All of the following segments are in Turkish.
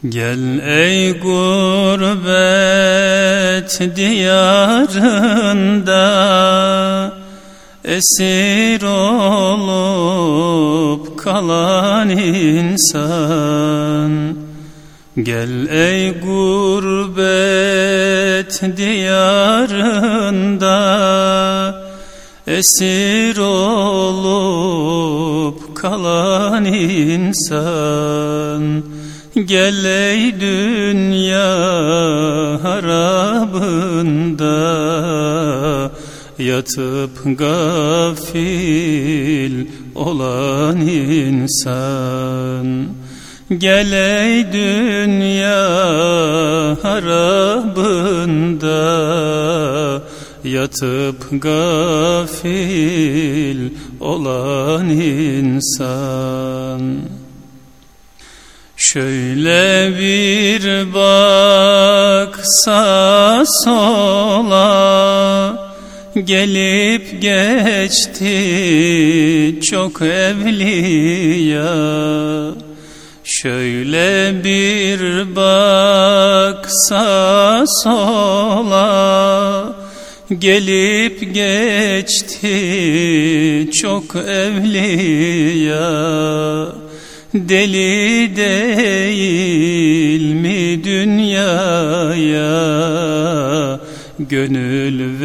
Gel ey gurbet diyarında esir olup kalan insan. Gel ey gurbet diyarında esir olup kalan insan. Gel ey dünya harabında yatıp gafil olan insan. Gel ey dünya harabında yatıp gafil olan insan. Şöyle bir baksa sola, gelip geçti çok evliya. Şöyle bir baksa sola, gelip geçti çok evliya. Deli değil mi dünyaya gönül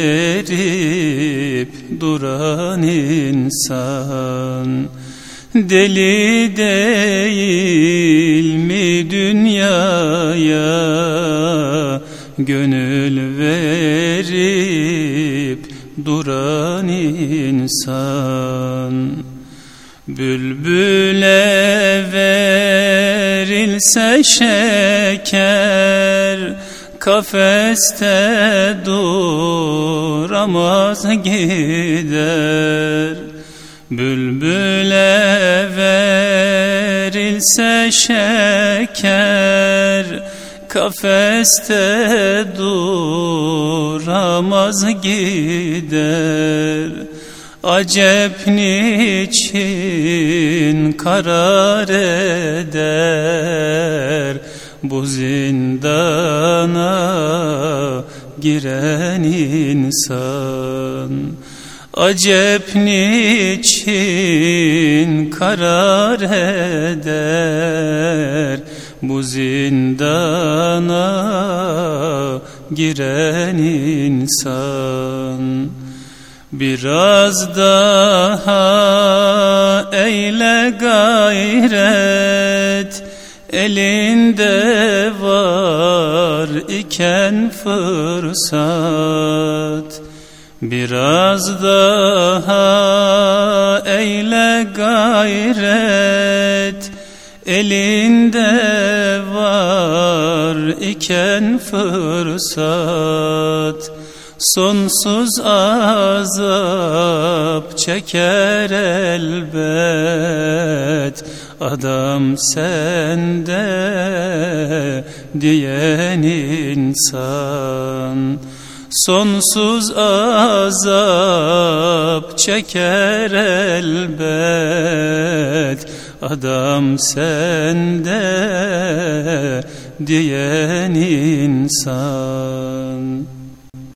verip duran insan? Deli değil mi dünyaya gönül verip duran insan? Bülbüle verilse şeker, kafeste duramaz gider. Bülbüle verilse şeker, kafeste duramaz gider. Acep niçin karar eder bu zindana giren insan? Acep niçin karar eder bu zindana giren insan? Biraz daha eyle gayret, elinde var iken fırsat. Biraz daha eyle gayret, elinde var iken fırsat. Sonsuz azap çeker elbet adam sende diyen insan. Sonsuz azap çeker elbet adam sende diyen insan.